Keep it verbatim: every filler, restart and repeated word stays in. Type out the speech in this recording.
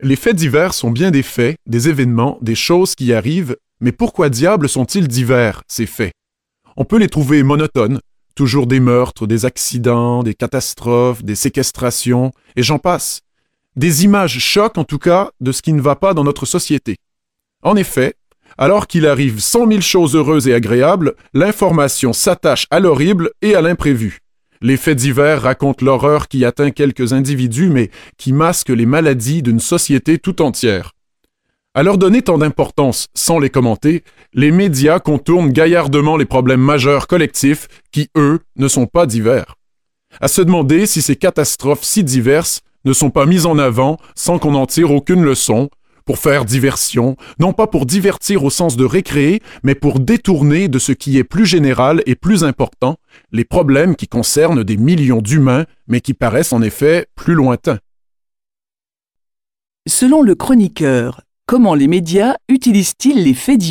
Les faits divers sont bien des faits, des événements, des choses qui arrivent, mais pourquoi diable sont-ils divers, ces faits? On peut les trouver monotones, toujours des meurtres, des accidents, des catastrophes, des séquestrations, et j'en passe. Des images choquent en tout cas de ce qui ne va pas dans notre société. En effet, alors qu'il arrive cent mille choses heureuses et agréables, l'information s'attache à l'horrible et à l'imprévu. Les faits divers racontent l'horreur qui atteint quelques individus, mais qui masque les maladies d'une société tout entière. À leur donner tant d'importance sans les commenter, les médias contournent gaillardement les problèmes majeurs collectifs qui, eux, ne sont pas divers. À se demander si ces catastrophes si diverses ne sont pas mises en avant sans qu'on en tire aucune leçon, pour faire diversion, non pas pour divertir au sens de récréer, mais pour détourner de ce qui est plus général et plus important, les problèmes qui concernent des millions d'humains, mais qui paraissent en effet plus lointains. Selon le chroniqueur, comment les médias utilisent-ils les faits divers ?